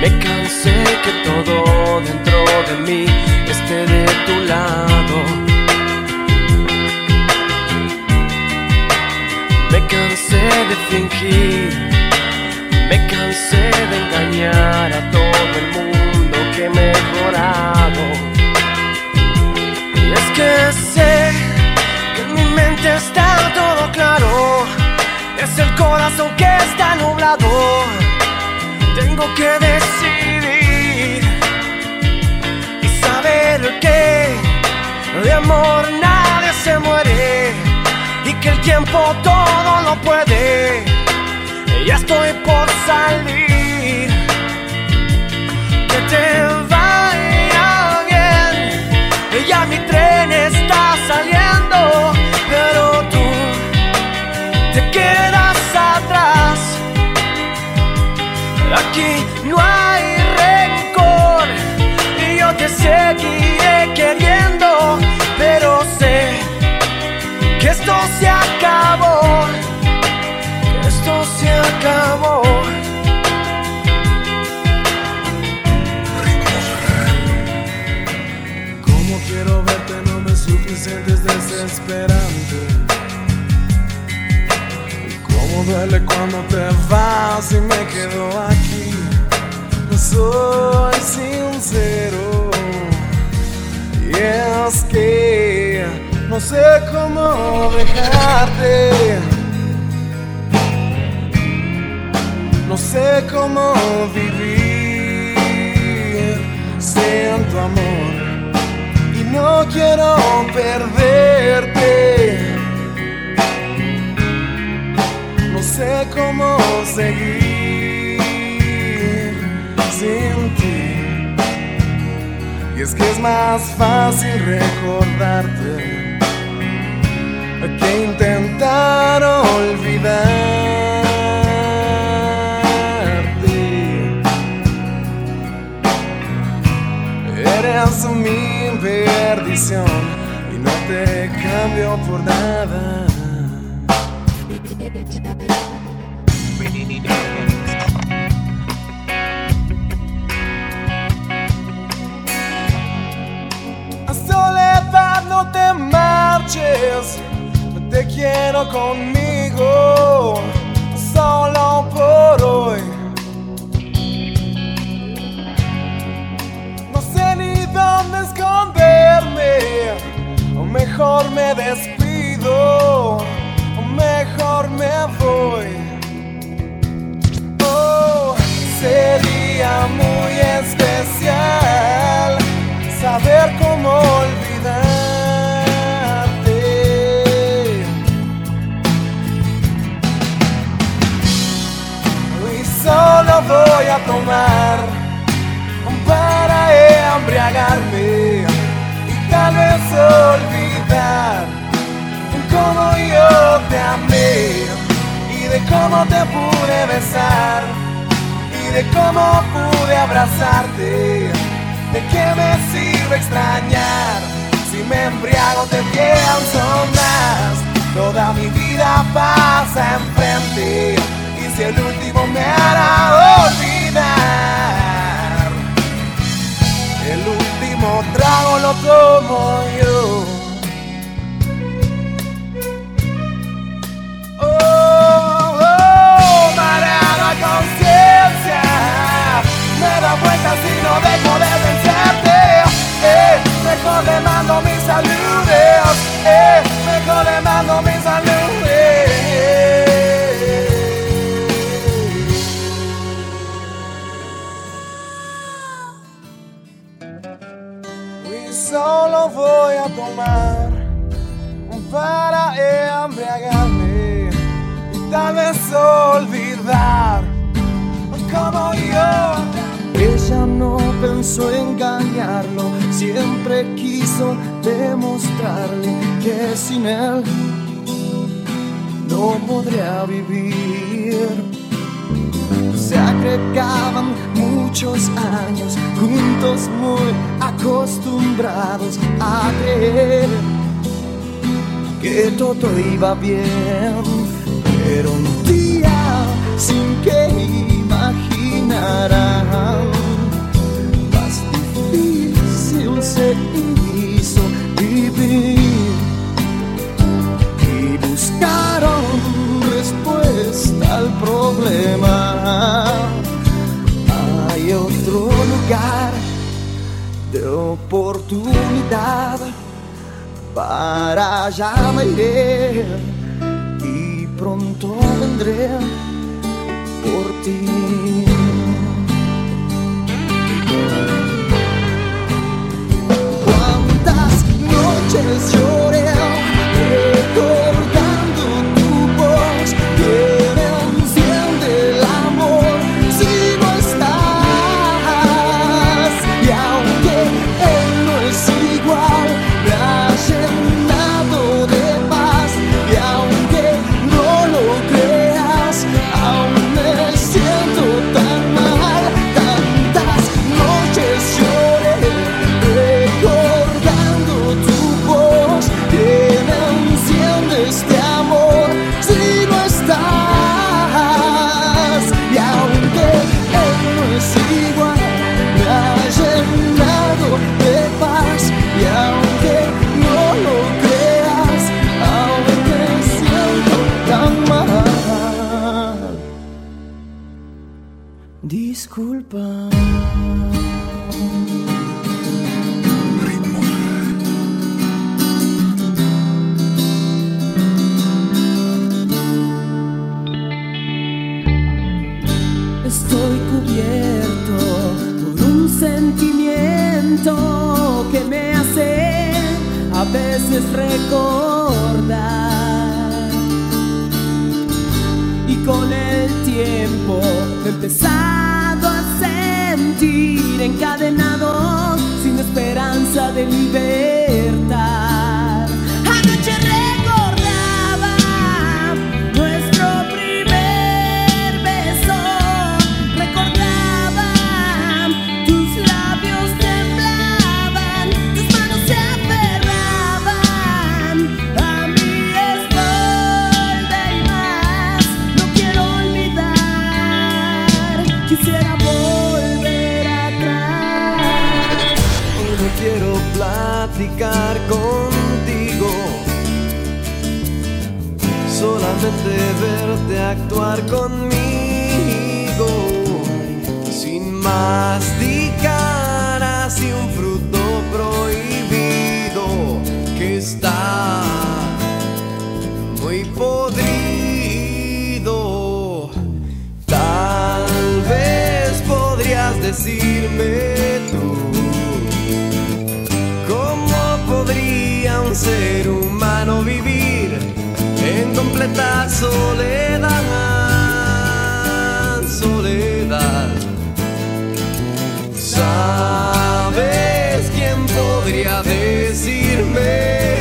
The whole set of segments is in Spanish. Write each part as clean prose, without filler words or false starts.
Me cansé que todo dentro de mí esté de tu lado. Me cansé de fingir, me cansé de engañar a todo el mundo que he mejorado. Y es que sé que en mi mente está todo claro, es el corazón que está nublado. Tengo que decidir y saber que de amor nadie se muere y que el tiempo todo lo puede. Ya estoy por salir, que te vaya bien. Ya mi tren está saliendo, pero tú te quedas atrás. Aquí no hay rencor y yo te seguiré queriendo, pero sé que esto se acabó, que esto se acabó. Como quiero verte, no me suficientes desesperante. Cómo duele cuando te vas y me quedo aquí. No soy sincero y es que no sé cómo dejarte. No sé cómo vivir sin tu amor y no quiero perderte. No sé cómo seguir sin ti. Y es que es más fácil recordarte que intentar olvidarte. Eres mi perdición y no te cambio por nada. Soledad, no te marches, te quiero conmigo, solo por hoy. No sé ni dónde esconderme, o mejor me despido, o mejor me voy. Oh, sería muy especial saber cómo olvidarte. Y solo voy a tomar para embriagarme y tal vez olvidar cómo yo te amé y de cómo te pude besar y de cómo pude abrazarte. ¿De qué me sirve extrañar si me embriago te pienso más? Toda mi vida pasa enfrente y si el último me hará olvidar, el último trago lo tomo yo. Oh, oh, mareada conciencia, me da vueltas y no dejo de pensarte. Mejor le mando mis saludos, mejor le mando mis saludos. Y solo voy a tomar para embriagarme y tal vez olvidar como yo. Ella no pensó engañarlo, siempre quiso demostrarle que sin él no podría vivir. Se agregaban muchos años juntos, muy acostumbrados a creer que todo iba bien, pero un día sin que imaginar harán. Más difícil se hizo vivir y buscaron respuesta al problema. Hay otro lugar de oportunidad, para allá me iré y pronto vendré por ti. Cuántas noches lloré recordando tu voz, que me enciende el amor si no estás. Y aunque él no es igual, me ha llenado de paz. Y aunque no lo creas, aún me siento tan mal. Tantas noches lloré recordando tu voz, que me enciende este amor si no estás. Y aunque él no es igual, me ha llenado de paz. Y aunque no lo creas, aún me siento tan mal. Disculpa. Estoy cubierto por un sentimiento que me hace a veces recordar, y con el tiempo he empezado a sentir encadenado sin esperanza de libertad. Anoche recordaba nuestro primer beso, recordaba tus labios temblaban, tus manos se aferraban a mi espalda y más. No quiero olvidar, quisiera volver atrás. Hoy no quiero platicar contigo, solamente verte actuar conmigo, sin masticar así un fruto prohibido que está muy podrido. Tal vez podrías decirme tú, ¿cómo podría un ser humano vivir en completa soledad? Soledad. ¿Sabes quién podría decirme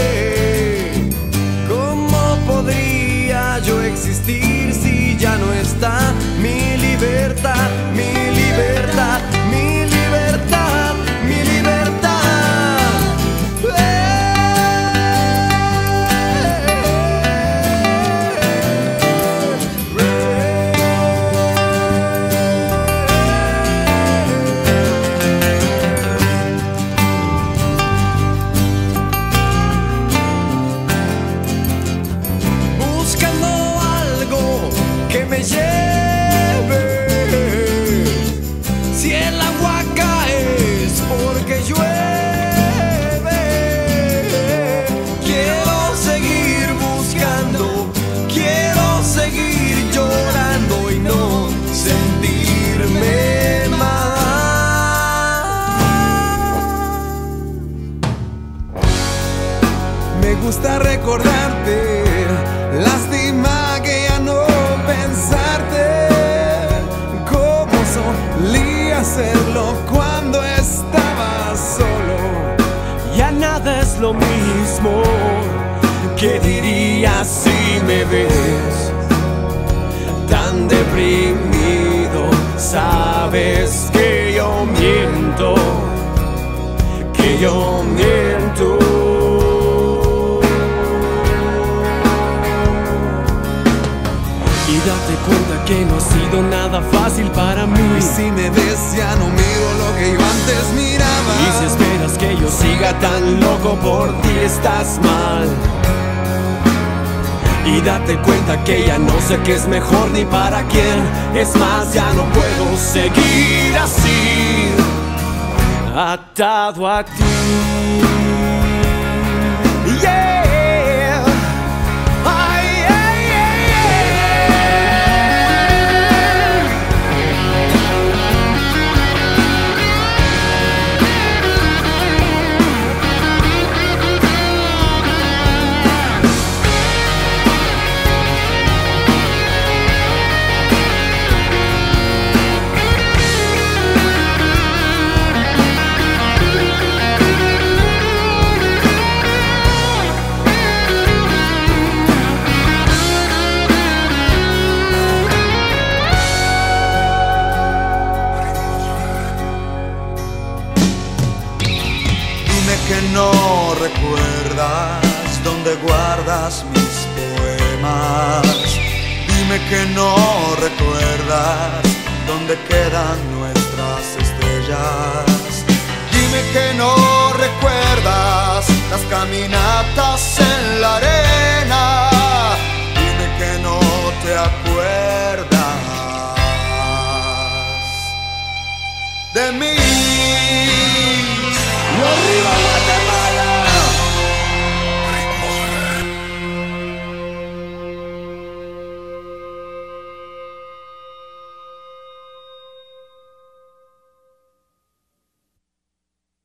cómo podría yo existir si ya no está mi libertad, mi libertad, mi libertad, mi libertad? Me lleve. Si el agua cae es porque llueve. Quiero seguir buscando, quiero seguir llorando y no sentirme mal. Me gusta recordarte, lástima que ya no pensarte como solía hacerlo cuando estaba solo. Ya nada es lo mismo. ¿Qué dirías si me ves tan deprimido? Sabes que yo miento, que yo miento. Y date cuenta que que no ha sido nada fácil para mí. Y si me ves ya no miro lo que yo antes miraba. Y si esperas que yo siga tan loco por ti, estás mal. Y date cuenta que ya no sé qué es mejor ni para quién. Es más, ya no puedo seguir así, atado a ti. Yeah. Ay, ay, ay, que no recuerdas dónde guardas mis poemas. Dime que no recuerdas dónde quedan nuestras estrellas. Dime que no recuerdas las caminatas en la arena.